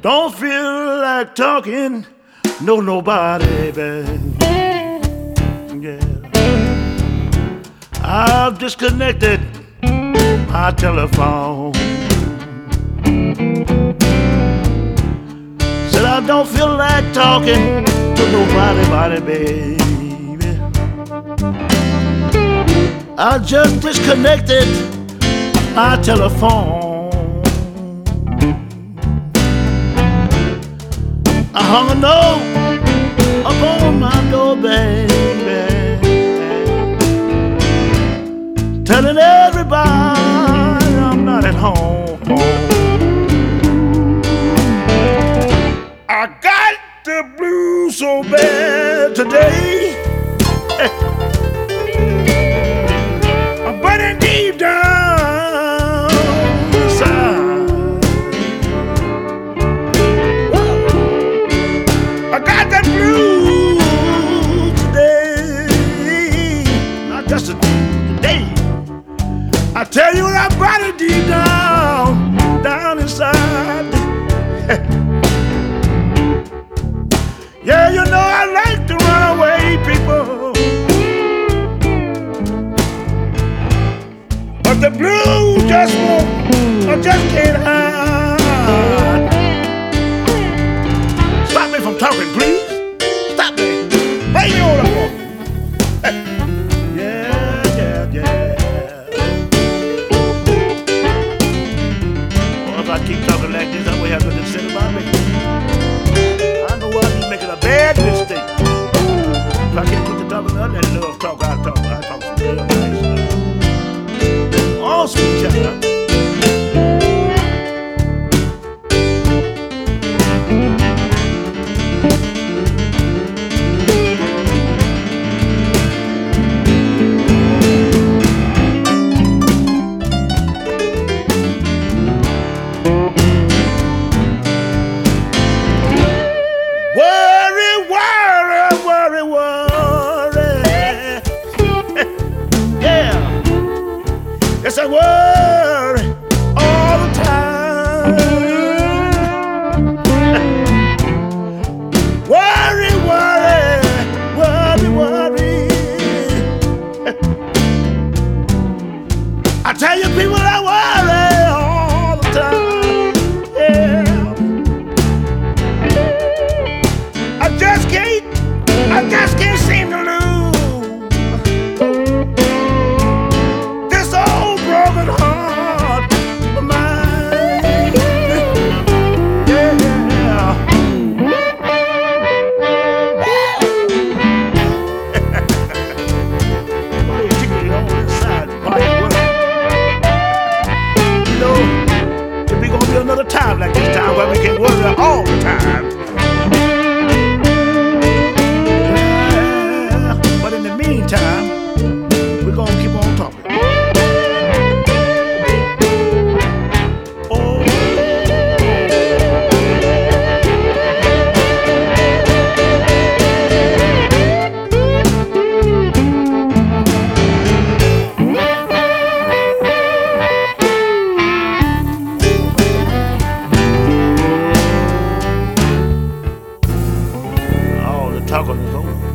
Don't feel like talking, no nobody, baby. Yeah. I've disconnected my telephone. Said I don't feel like talking to nobody, baby. I just disconnected my telephone. I hung a note up on my door, baby, telling everybody I'm not at home. I got the blues so bad today. I'm burning deep down inside. I got that blues today. Not just today. I tell you, I brought it deep down inside. Yeah, you know I like to run away, people, but the blues just won't, I just can't hide. Stop me from talking, please. Stop me. Bring me on up. Yeah. Well, if I keep talking like this, I will have nothing to say about me. I know I'm making a bad mistake. If I can't put the talk on that love talk, I talk real nice. Oh, sweet child. Yes, I worry all the time. Worry. I tell you, people, I worry all the time. Yeah. I just can't seem to lose broken heart of mine. Yeah. Oh, tickle on the inside, you know, if we gonna be another time like this time where we can worry all the time. Yeah. But in the meantime, we're gonna keep on talking. Talking is over.